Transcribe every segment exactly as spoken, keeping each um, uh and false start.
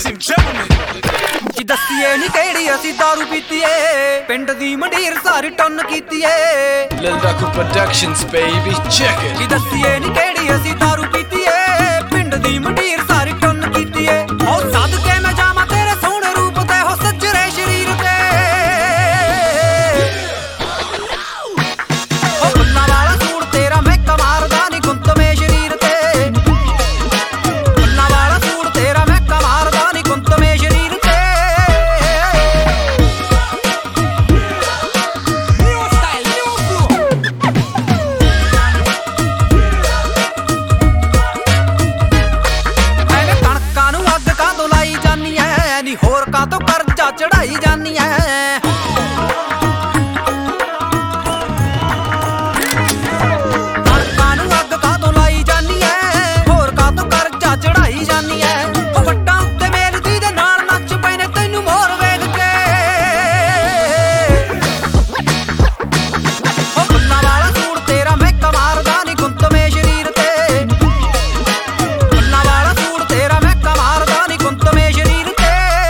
ladies and gentlemen. ਜੀ ਦੱਸੀਏ ਨੀ ਕਿਹੜੀ ਅਸੀਂ ਦਾਰੂ ਪੀਤੀ ਏ ਪਿੰਡ ਦੀ ਮੰਡੀਰ ਸਾਰੀ ਟੰਨ ਕੀਤੀ ਏ Lil Raku Productions baby check it. ਜੀ ਦੱਸੀਏ ਨੀ ਕਿਹੜੀ ਅਸੀਂ ਦਾਰੂ ਪੀਤੀ ਏ ਪਿੰਡ ਦੀ ਮੰਡੀਰ ਸਾਰੀ ਟੰਨ ਕੀਤੀ ਏ ਉਹ ਸਦਕੇ ਮੈਂ ਜਾਵਾਂ ਤੇਰੇ ਸੋਹਣੇ ਰੂਪ ਤੇ ਹੋ ਸੱਜਰੇ ਸ਼ਰੀਰ ਤੇ ਉਹ ਫੁੱਲਾਂ ਵਾਲਾ ਸੂਟ ਤੇਰਾ ਮੈਂ ਕਮਾਰਦਾ ਨੀ ਗੁੰਤਮੇ ਸ਼ਰੀਰ ਤੇ ਫੁੱਲਾਂ ਵਾਲਾ ਸੂਟ ਤੇਰਾ ਮੈਂ ਕਮਾਰਦਾ ਨੀ ਗੁੰਤਮੇ ਸ਼ਰੀਰ ਤੇ ਐਵੇਂ ਕਣਕਾਂ ਨੂੰ ਅੱਗ ਕਾਹਤੋਂ ਲਾਈ ਜਾਨੀ ਐ ਨੀ ਹੋਰ ਕਾਹਤੋਂ ਕਰਜ਼ਾ ਚੜਾਈ ਜਾਨੀ ਐ ਕਣਕਾਂ ਨੂੰ ਅੱਗ ਕਾਹਤੋਂ ਲਾਈ ਜਾਨੀ ਐ ਹੋਰ ਕਾਹਤੋਂ ਕਰਜ਼ਾ ਚੜਾਈ ਜਾਨੀ ਐ ਉਹ ਵੱਟਾਂ ਉੱਤੇ ਮੇਲਦੀ ਦੇ ਨਾਲ ਨੱਚ ਪਏ ਨੇ ਤੈਨੂੰ ਮੋਰ ਵੇਖ ਕੇ ਉਹ ਫੁੱਲਾਂ ਵਾਲਾ ਸੂਟ ਤੇਰਾ ਮੈਂ ਕਮਾਰਦਾ ਨੀ ਗੁੰਤਮੇ ਸ਼ਰੀਰ ਤੇ ਫੁੱਲਾਂ ਵਾਲਾ ਸੂਟ ਤੇਰਾ ਮੈਂ ਕਮਾਰਦਾ ਨੀ ਗੁੰਤਮੇ ਸ਼ਰੀਰ ਤੇ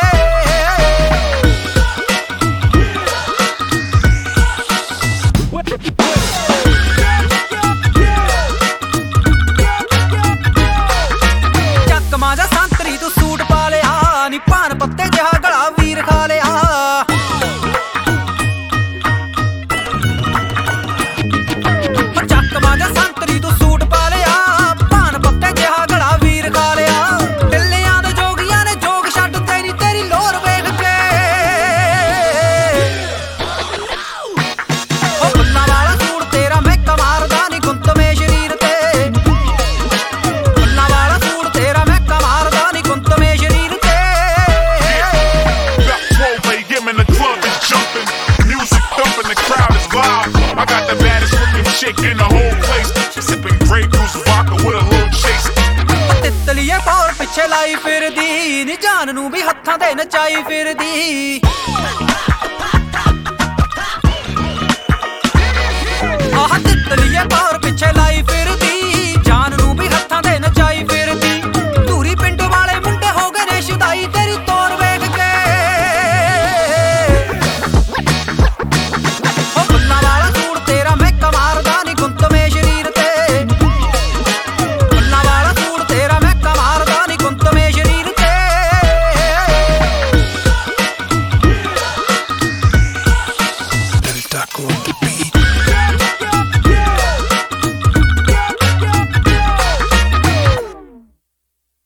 ਚੱਕਮਾਂ ਜਾਂ ਸੰਤਰੀ ਤੂੰ ਸੂਟ ਪਾ ਲਿਆ ਨੀ ਪਾਨ ਪੱਤੇ ਜਿਹਾ ਗਲਾ ਵੀਰ ਖਾ ਲਿਆ ਉਹ ਚੱਕਮਾਂ ਜਾਂ ਸੰਤਰੀ ਤੂੰ ਸੂਟ ਪਾ ਲਿਆ ਪਾਨ ਪੱਤੇ ਜਿਹਾ ਗਲਾ ਵੀਰ ਖਾ ਲਿਆ ਢਿੱਲਿਆਂ ਦੇ ਜੋਗੀਆਂ ਨੇ ਜੋਗ ਛੱਡ ਤੇ ਨੀ ਤੇਰੀ ਲੋਰ ਵੇਖ ਕੇ ਉਹ ਫੁੱਲਾਂ ਵਾਲਾ ਸੂਟ ਤੇਰਾ ਮੈਂ ਕਮਾਰਦਾ ਨੀ ਗੁੰਤਮੇ ਸ਼ਰੀਰ ਤੇ ਫੁੱਲਾਂ ਵਾਲਾ ਸੂਟ ਤੇਰਾ ਮੈਂ ਕਮਾਰਦਾ ਨੀ ਗੁੰਤਮੇ ਸ਼ਰੀਰ ਤੇ Back row, baby, in the club is jumping, music thumping, the crowd is live. I got the baddest looking chick in the whole place, sipping Grey Goose vodka with a little chase. ਉਹ ਤਿੱਤਲੀਏ ਪੌਰ ਪਿੱਛੇ ਲਾਈ ਫਿਰਦੀ ਨੀ ਜਾਨ ਨੂੰ ਵੀ ਹੱਥਾਂ ਤੇ ਨਚਾਈ ਫਿਰਦੀ ਆਹ ਤਿੱਤਲੀਏ ਪੌਰ ਪਿੱਛੇ ਲਾਈ ਫਿਰਦੀ ਜਾਨ ਨੂੰ ਵੀ ਹੱਥਾਂ ਤੇ ਨਚਾਈ ਫਿਰਦੀ